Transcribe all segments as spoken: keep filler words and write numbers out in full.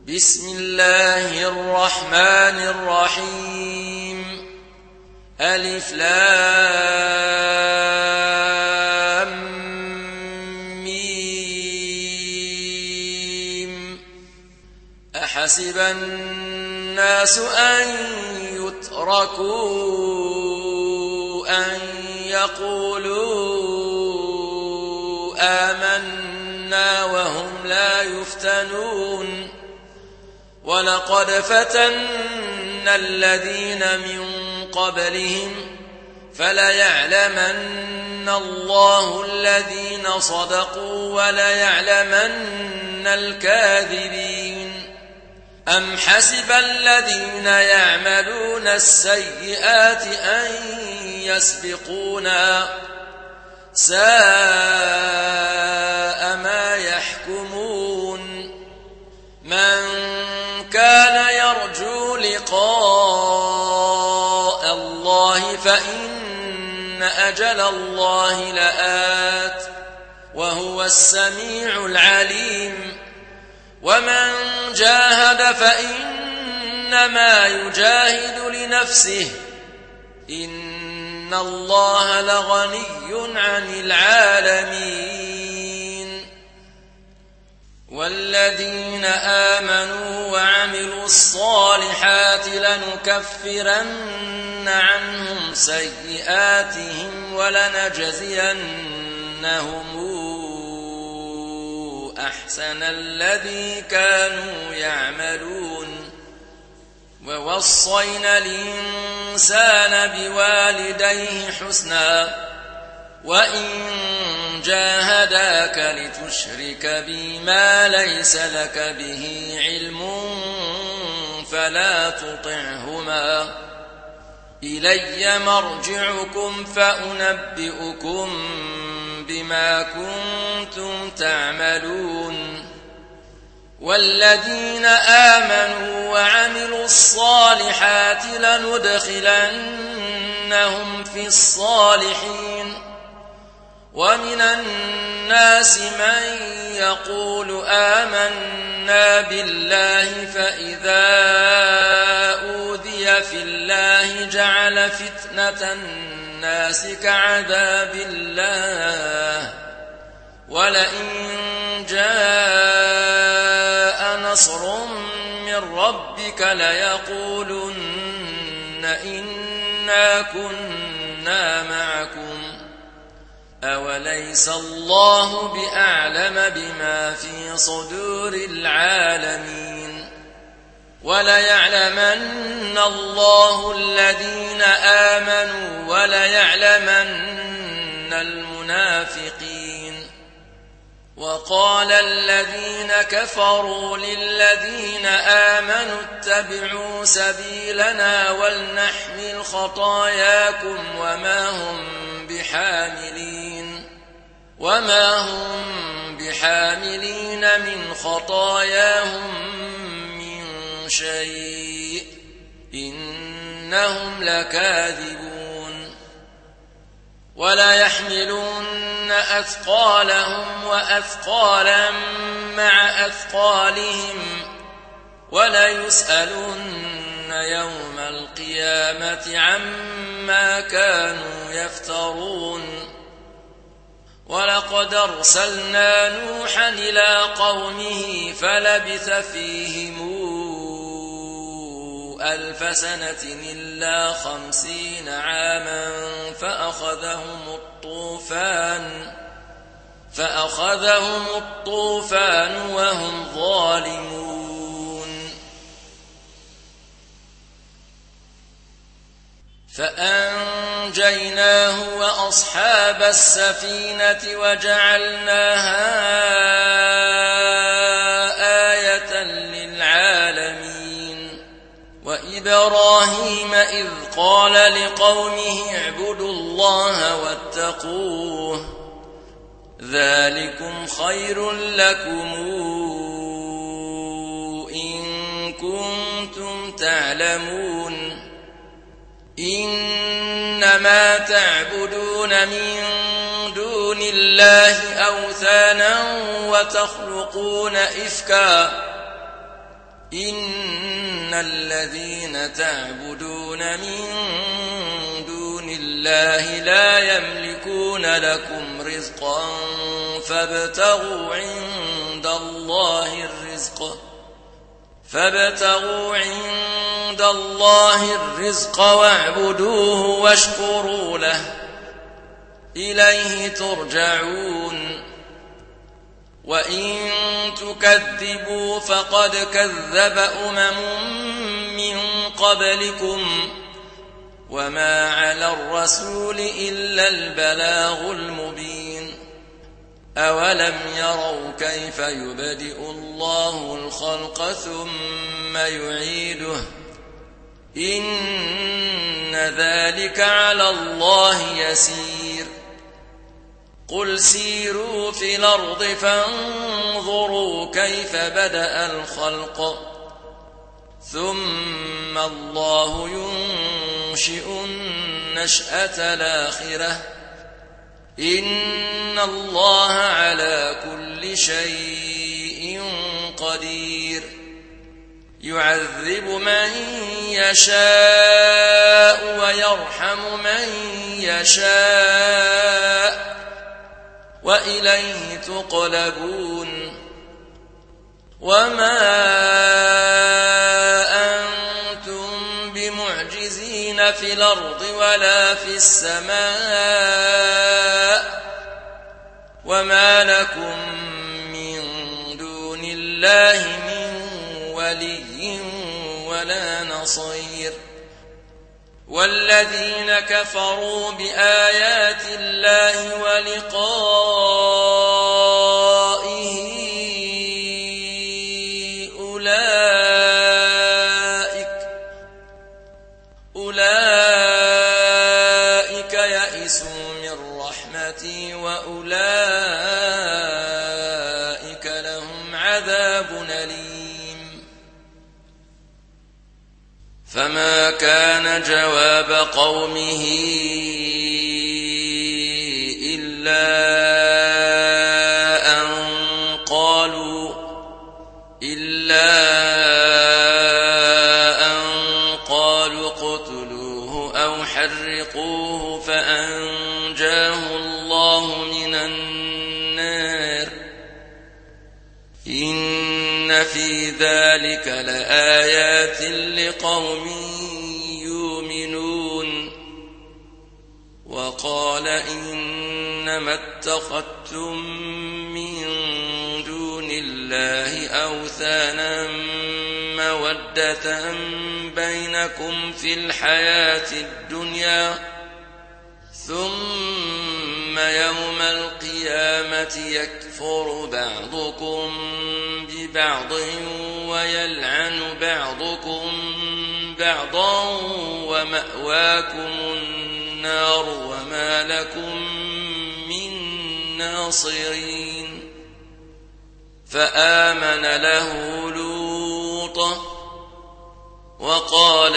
بسم الله الرحمن الرحيم ألف لام ميم أحسب الناس أن يتركوا أن يقولوا آمنا وهم لا يفتنون ولقد فتنا الذين من قبلهم فليعلمن الله الذين صدقوا وليعلمن الكاذبين أم حسب الذين يعملون السيئات أن يسبقونا ساء ما يحكمون من كان يرجو لقاء الله فإن أجل الله لآت وهو السميع العليم ومن جاهد فإنما يجاهد لنفسه إن الله لغني عن العالمين والذين آمنوا وعملوا الصالحات لنكفرن عنهم سيئاتهم ولنجزينهم أحسن الذي كانوا يعملون ووصينا الإنسان بوالديه حسنا وإن جاهداك لتشرك بي ما ليس لك به علم فلا تطعهما إلي مرجعكم فأنبئكم بما كنتم تعملون والذين آمنوا وعملوا الصالحات لندخلنهم في الصالحين ومن الناس من يقول آمنا بالله فإذا أوذي في الله جعل فتنة الناس كعذاب الله ولئن جاء نصر من ربك ليقولن إنا كنا معكم أوليس الله بأعلم بما في صدور العالمين وليعلمن الله الذين آمنوا وليعلمن المنافقين وقال الذين كفروا للذين آمنوا اتبعوا سبيلنا ولنحمل خطاياكم وما هم بحاملين وما هم بحاملين من خطاياهم من شيء إنهم لكاذبون ولا يحملون أثقالهم وأثقالا مع أثقالهم ولا يسألون يوم القيامة عما كانوا يفترون ولقد أرسلنا نوحا إلى قومه فلبث فيهم ألف سنة إلا خمسين عاما فأخذهم الطوفان فأخذهم الطوفان وهم ظالمون فأنجيناه وأصحاب السفينة وجعلناها آية للعالمين وإبراهيم إذ قال لقومه اعبدوا الله واتقوه ذلكم خير لكم إن كنتم تعلمون إنما تعبدون من دون الله أوثانا وتخلقون إفكا إن الذين تعبدون من دون الله لا يملكون لكم رزقا فابتغوا عند الله الرزق فابتغوا عند الله الرزق واعبدوه واشكروا له إليه ترجعون وإن تكذبوا فقد كذب أمم من قبلكم وما على الرسول إلا البلاغ المبين أولم يروا كيف يبدئ الله الخلق ثم يعيده إن ذلك على الله يسير قل سيروا في الأرض فانظروا كيف بدأ الخلق ثم الله ينشئ النشأة الآخرة إن الله على كل شيء قدير يعذب من يشاء ويرحم من يشاء وإليه تقلبون وما أنتم بمعجزين في الأرض ولا في السماء وما لكم من دون الله من ولي ولا نصير والذين كفروا بآيات الله ولقائه أولئك أولئك يئسوا من رحمتي وأولئك لهم عذاب أليم فما كان جواب قومه إلا أن قالوا إلا أن قالوا اقتلوه أو حرقوه فأنجاه الله من النار إن في ذلك لآيات لقوم يؤمنون وقال إنما اتخذتم من دون الله أوثانا مودة بينكم في الحياة الدنيا ثم يوم القيامة يكفر بعضكم ببعض ويلعن بعضكم بعضا ومأواكم النار وما لكم من ناصرين فآمن له لوط وقال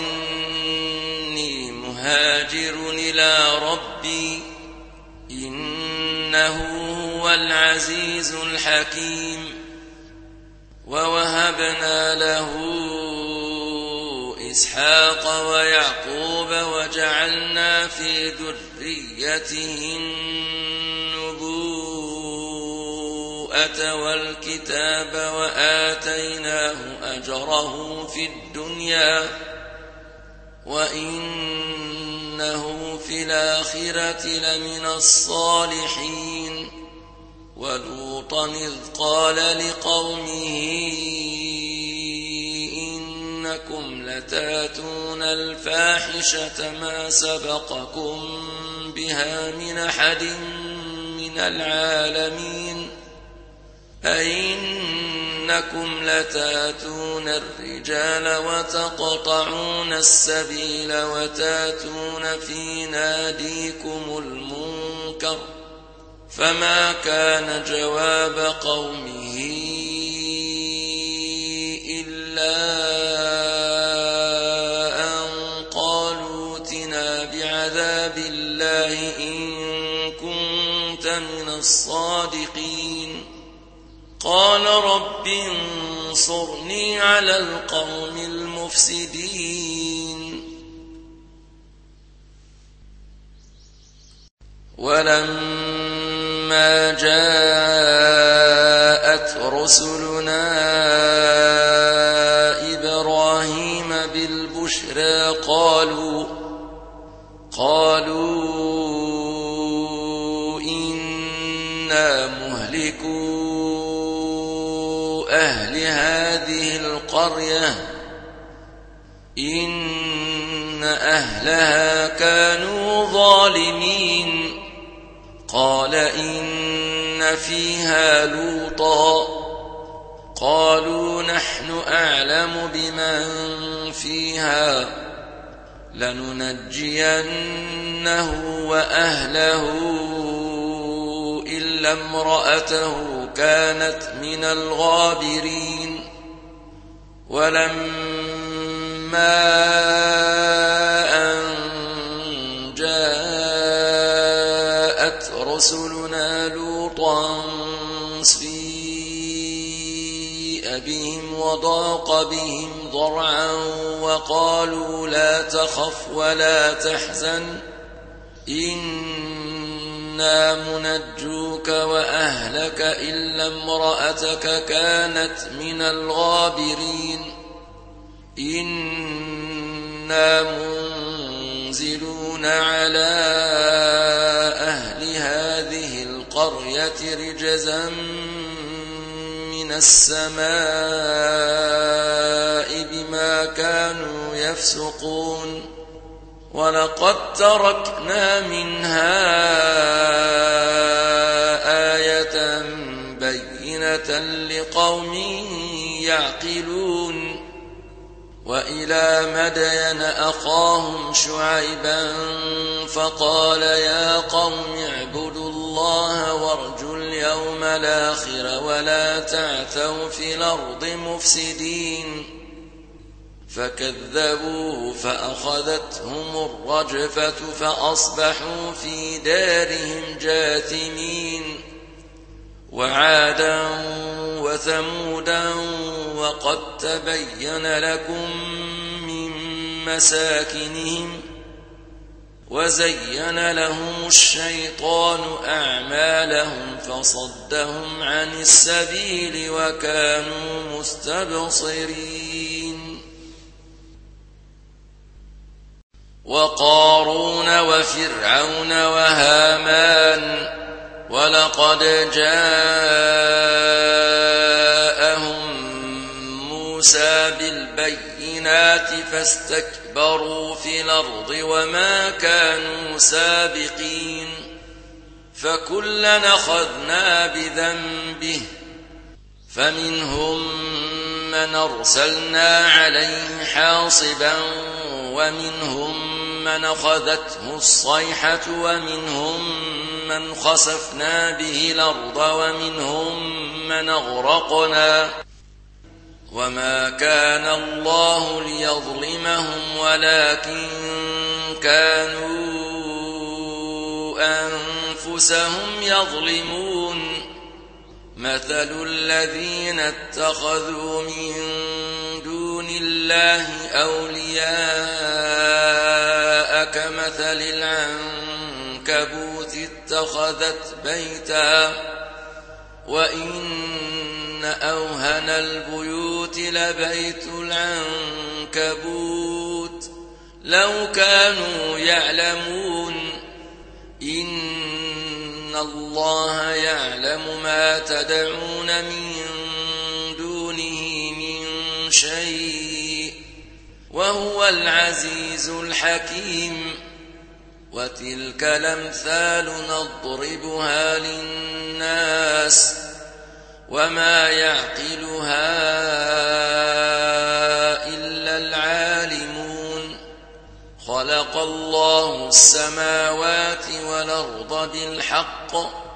إني مهاجر إلى ربي إنه هو العزيز الحكيم ووهبنا له إسحاق ويعقوب وجعلنا في ذريته النبوءة والكتاب وآتيناه أجره في الدنيا وإنه في الآخرة لمن الصالحين ولوطا إذ قال لقومه إنكم لتاتون الفاحشة ما سبقكم بها من أحد من العالمين أئنكم لتاتون الرجال وتقطعون السبيل وتاتون في ناديكم المنكر فما كان جواب قومه إلا أن قالوا ائتنا بعذاب الله إن كنت من الصادقين قال رب انصرني على القوم المفسدين ولما جاءت رسلنا إبراهيم بالبشرى قالوا قالوا إنا مهلكو أهل هذه القرية إن أهلها كانوا ظالمين قال إن فيها لوطا قالوا نحن أعلم بمن فيها لننجينه وأهله إلا امرأته كانت من الغابرين ولما أن جاءت رسلنا لوطا سيء بهم وضاق بهم ذرعا وقالوا لا تخف ولا تحزن إنا منجوك وأهلك إلا امرأتك كانت من الغابرين إنا منزلون على أهل هذه القرية رجزا من السماء بما كانوا يفسقون ولقد تركنا منها آية بينة لقوم يعقلون وإلى مدين أخاهم شعيبا فقال يا قوم اعبدوا الله وارجوا اليوم الآخر ولا تعثوا في الأرض مفسدين فكذبوه فأخذتهم الرجفة فأصبحوا في دارهم جاثمين وعادا وثمودا وقد تبين لكم من مساكنهم وزين لهم الشيطان أعمالهم فصدهم عن السبيل وكانوا مستبصرين وقارون وفرعون وهامان ولقد جاءهم موسى بالبينات فاستكبروا في الأرض وما كانوا سابقين فكلا أخذنا بذنبه فمنهم من أرسلنا عليه حاصبا ومنهم من أخذته الصيحة ومنهم من خسفنا به الأرض ومنهم من أغرقنا وما كان الله ليظلمهم ولكن كانوا أنفسهم يظلمون مثل الذين اتخذوا من دون الله أولياء كمثل العنكبوت اتخذت بيتا وإن أوهن البيوت لبيت العنكبوت لو كانوا يعلمون إن الله يعلم ما تدعون من دونه من شيء وهو العزيز الحكيم وتلك الأمثال نضربها للناس وما يعقلها إلا العالمون خلق الله السماوات والأرض بالحق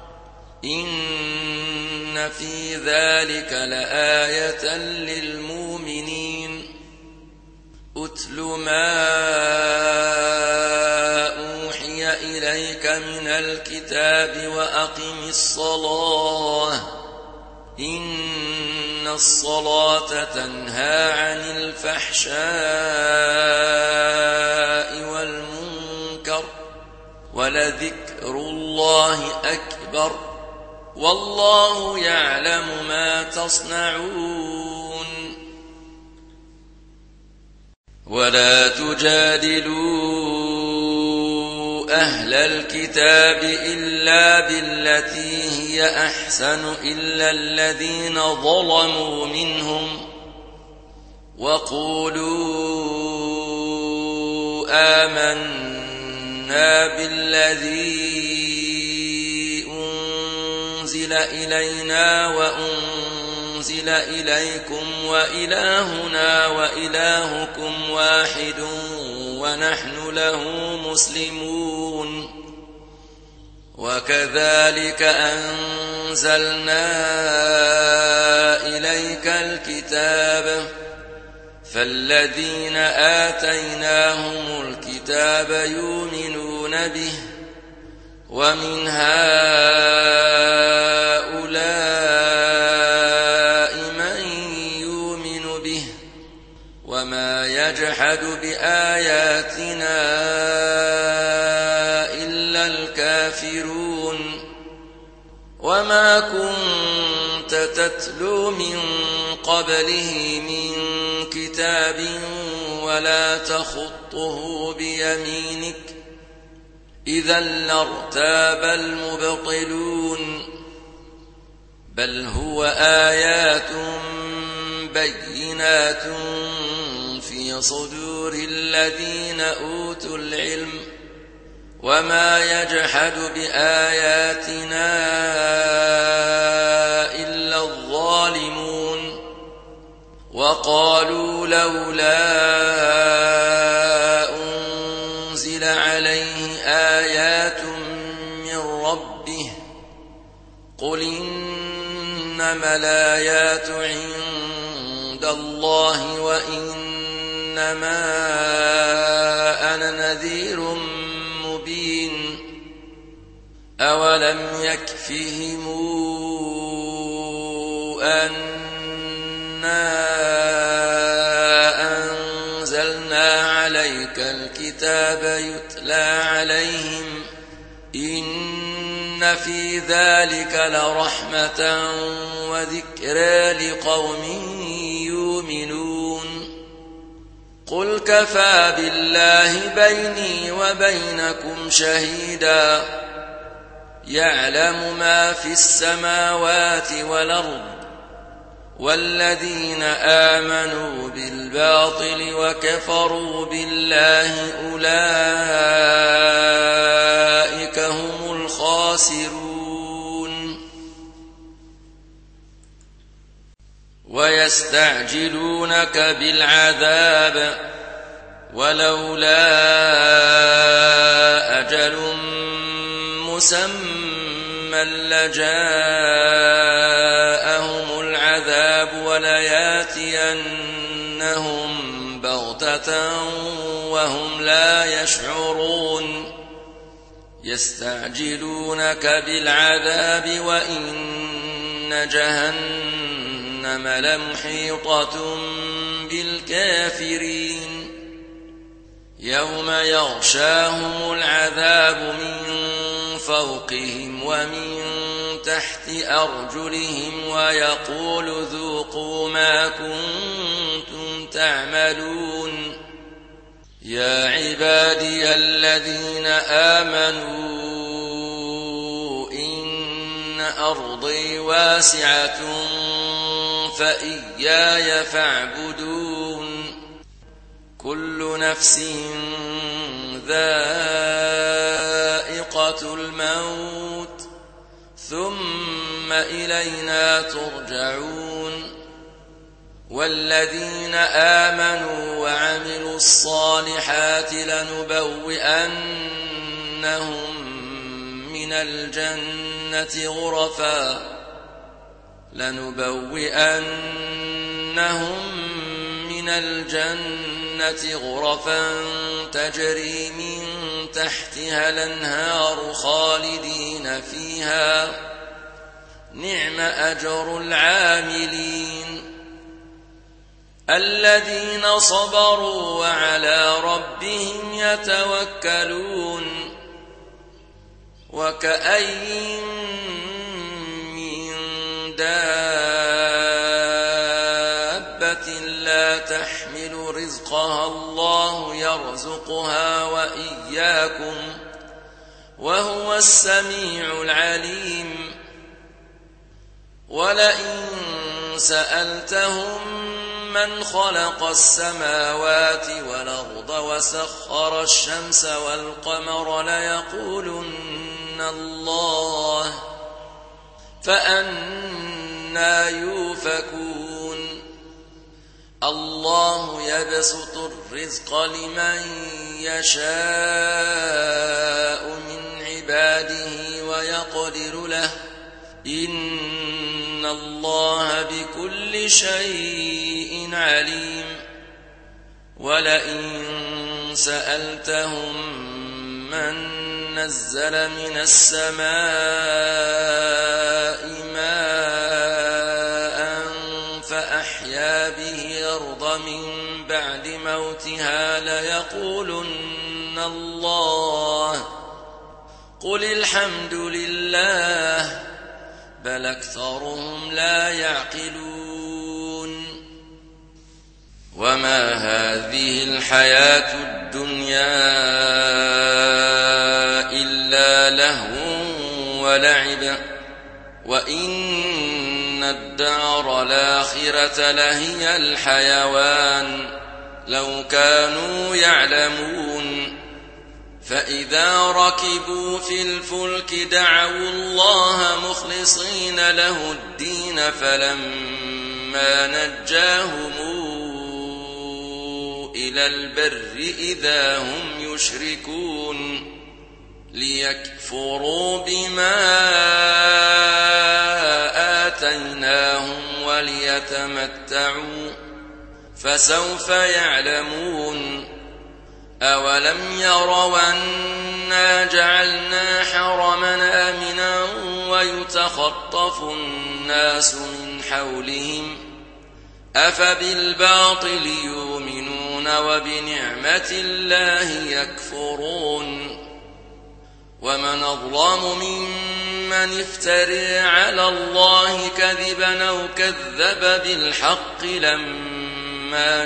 إن في ذلك لآية للمؤمنين أتل ما أوحي إليك من الكتاب وأقم الصلاة إن الصلاة تنهى عن الفحشاء والمنكر ولذكر الله أكبر والله يعلم ما تصنعون ولا تجادلوا أهل الكتاب إلا بالتي هي أحسن إلا الذين ظلموا منهم وقولوا آمنا بالذي أنزل إلينا وأنزل إليكم وإلهنا وإلهكم واحد ونحن له مسلمون وكذلك أنزلنا إليك الكتاب فالذين آتيناهم الكتاب يؤمنون به ومن هؤلاء من يؤمن به وما يجحد بآياتنا إلا الكافرون وما كنت تتلو من قبله من كتاب ولا تخطه بيمينك إذا لارتاب المبطلون بل هو آيات بينات في صدور الذين أوتوا العلم وما يجحد بآياتنا إلا الظالمون وقالوا لولا أنزل عليه آيات من ربه قل إنما الآيات عند الله وإنما أنا نذير مبين أولم يكفهم أنا أنزلنا عليك الكتاب يتلى عليهم إن في ذلك لرحمة وذكرى لقوم يؤمنون قل كفى بالله بيني وبينكم شهيدا يعلم ما في السماوات والأرض والذين آمنوا بالباطل وكفروا بالله أولئك هم الخاسرون ويستعجلونك بالعذاب ولولا أجل مسمى لجاءهم العذاب ولياتينهم بغتة وهم لا يشعرون يستعجلونك بالعذاب وإن جهنم لمحيطة بالكافرين يوم يغشاهم العذاب من فوقهم ومن تحت أرجلهم ويقول ذوقوا ما كنتم تعملون يا عبادي الذين آمنوا إن أرضي واسعة فإياي فاعبدون كل نفس ذائقة الموت ثم إلينا ترجعون والذين آمنوا وعملوا الصالحات لنبوئنهم من الجنة غرفا لنبوئنهم من الجنة غرفا تجري من تحتها الأنهار خالدين فيها نعم أجر العاملين الذين صبروا وعلى ربهم يتوكلون وكأين من دابة لا تحمل رزقها الله يرزقها وإياكم وهو السميع العليم ولئن سألتهم من خلق السماوات والأرض وسخر الشمس والقمر ليقولن الله فأنى يؤفكون الله يبسط الرزق لمن يشاء من عباده ويقدر له إن الله بكل شيء عليم ولئن سألتهم من نزل من السماء ماء فأحيا به أرضا من بعد موتها ليقولن الله قل الحمد لله بل أكثرهم لا يعقلون وما هذه الحياة الدنيا إلا لهو ولعب وإن الدار الآخرة لهي الحيوان لو كانوا يعلمون فإذا ركبوا في الفلك دعوا الله مخلصين له الدين فلما نجاهم إلى البر إذا هم يشركون ليكفروا بما آتيناهم وليتمتعوا فسوف يعلمون أولم يروا أنا جعلنا حرما آمنا ويتخطف الناس من حولهم أفبالباطل يؤمنون وبنعمة الله يكفرون ومن أظلم ممن افترى على الله كذبا أو كذب بالحق لما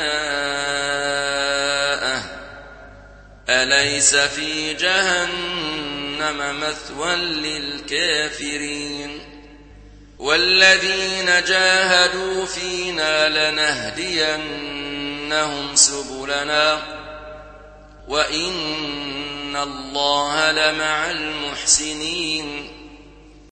جاءه أليس في جهنم مثوى للكافرين والذين جاهدوا فينا لنهدينهم سبلنا وإن الله لمع المحسنين